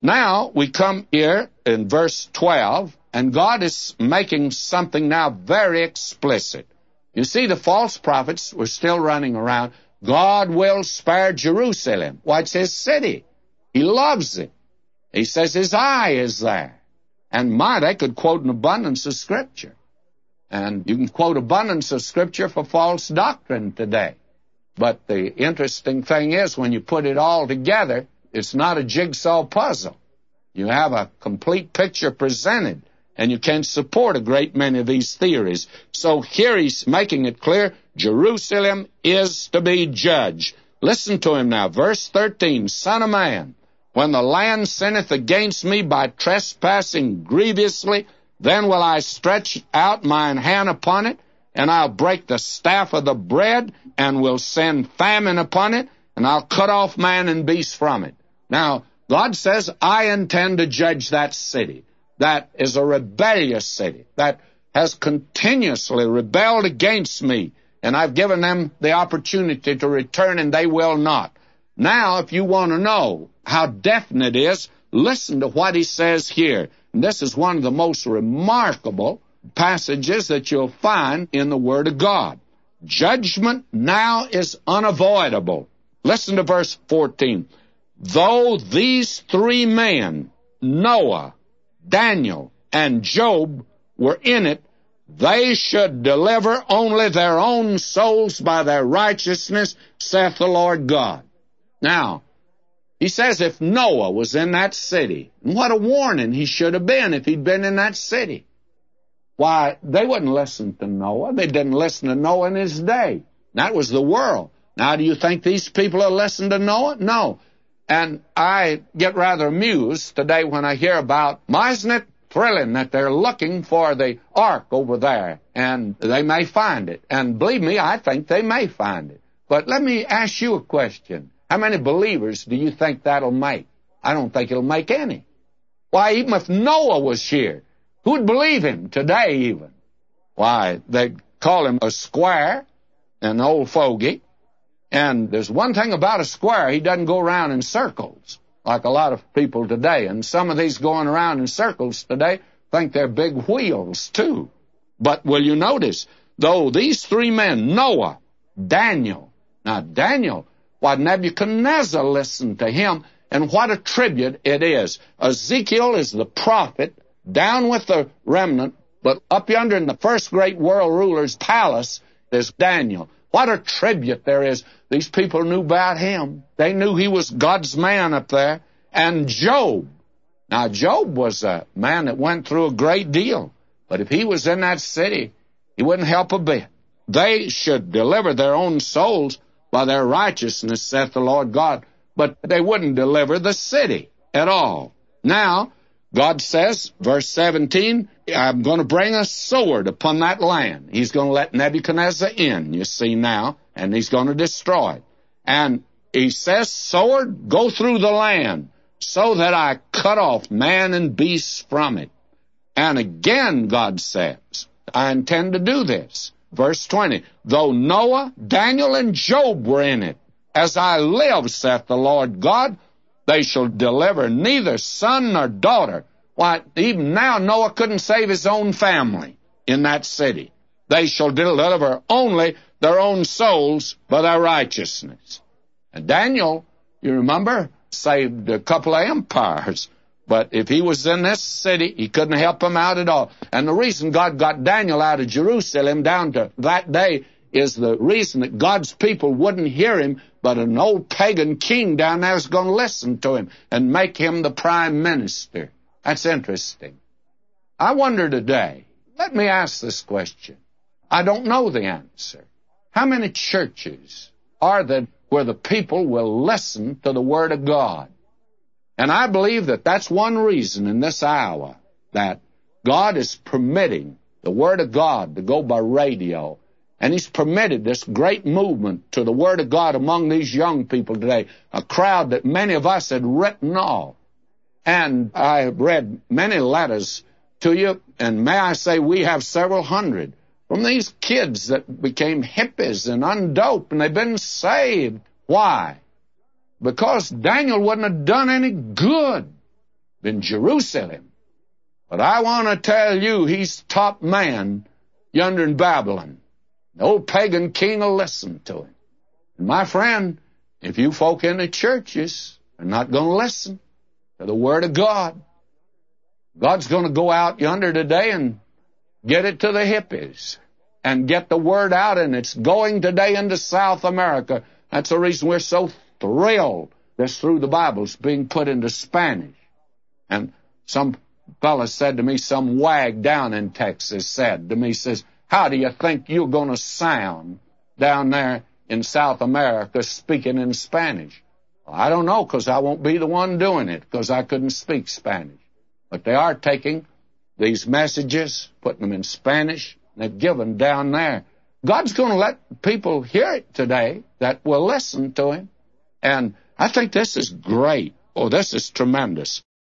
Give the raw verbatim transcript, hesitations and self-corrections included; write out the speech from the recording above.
Now we come here in verse twelve, and God is making something now very explicit. You see, the false prophets were still running around. God will spare Jerusalem. Well, it's His city. He loves it. He says His eye is there. And my, they could quote an abundance of Scripture. And you can quote abundance of Scripture for false doctrine today. But the interesting thing is, when you put it all together, it's not a jigsaw puzzle. You have a complete picture presented, and you can support a great many of these theories. So here he's making it clear, Jerusalem is to be judged. Listen to him now, verse thirteen, Son of man, when the land sinneth against me by trespassing grievously, then will I stretch out mine hand upon it, and I'll break the staff of the bread, and will send famine upon it, and I'll cut off man and beast from it. Now, God says, I intend to judge that city. That is a rebellious city, that has continuously rebelled against me, and I've given them the opportunity to return, and they will not. Now, if you want to know how definite it is, listen to what he says here. And this is one of the most remarkable passages that you'll find in the Word of God. Judgment now is unavoidable. Listen to verse fourteen. Though these three men, Noah, Daniel, and Job, were in it, they should deliver only their own souls by their righteousness, saith the Lord God. Now, he says if Noah was in that city, and what a warning he should have been if he'd been in that city. Why, they wouldn't listen to Noah. They didn't listen to Noah in his day. That was the world. Now, do you think these people will listen to Noah? No. And I get rather amused today when I hear about, isn't it thrilling that they're looking for the ark over there, and they may find it. And believe me, I think they may find it. But let me ask you a question. How many believers do you think that'll make? I don't think it'll make any. Why, even if Noah was here, who'd believe him today even? Why, they'd call him a square, an old fogey. And there's one thing about a square, he doesn't go around in circles like a lot of people today. And some of these going around in circles today think they're big wheels too. But will you notice, though these three men, Noah, Daniel, now Daniel, why Nebuchadnezzar listened to him, and what a tribute it is. Ezekiel is the prophet, down with the remnant, but up yonder in the first great world ruler's palace is Daniel. What a tribute there is. These people knew about him. They knew he was God's man up there. And Job. Now, Job was a man that went through a great deal. But if he was in that city, he wouldn't help a bit. They should deliver their own souls by their righteousness, saith the Lord God. But they wouldn't deliver the city at all. Now, God says, verse seventeen, I'm going to bring a sword upon that land. He's going to let Nebuchadnezzar in, you see now, and he's going to destroy it. And he says, sword, go through the land, so that I cut off man and beast from it. And again, God says, I intend to do this. Verse twenty, though Noah, Daniel, and Job were in it, as I live, saith the Lord God, they shall deliver neither son nor daughter. Why, even now Noah couldn't save his own family in that city. They shall deliver only their own souls by their righteousness. And Daniel, you remember, saved a couple of empires. But if he was in this city, he couldn't help him out at all. And the reason God got Daniel out of Jerusalem down to that day is the reason that God's people wouldn't hear him, but an old pagan king down there is going to listen to him and make him the prime minister. That's interesting. I wonder today, let me ask this question. I don't know the answer. How many churches are there where the people will listen to the Word of God? And I believe that that's one reason in this hour that God is permitting the Word of God to go by radio. And He's permitted this great movement to the Word of God among these young people today, a crowd that many of us had written off. And I have read many letters to you, and may I say we have several hundred from these kids that became hippies and undoped, and they've been saved. Why? Because Daniel wouldn't have done any good. in Jerusalem. But I want to tell you, he's top man yonder in Babylon. The old pagan king will listen to him. And my friend, if you folk in the churches are not going to listen to the Word of God, God's going to go out yonder today and get it to the hippies and get the Word out, and it's going today into South America. That's the reason we're so thrilled that's through the Bible's being put into Spanish. And some fellow said to me, some wag down in Texas said to me, says, how do you think you're going to sound down there in South America speaking in Spanish? Well, I don't know, because I won't be the one doing it, because I couldn't speak Spanish. But they are taking these messages, putting them in Spanish, and they're given down there. God's going to let people hear it today that will listen to him. And I think this is great. Oh, this is tremendous.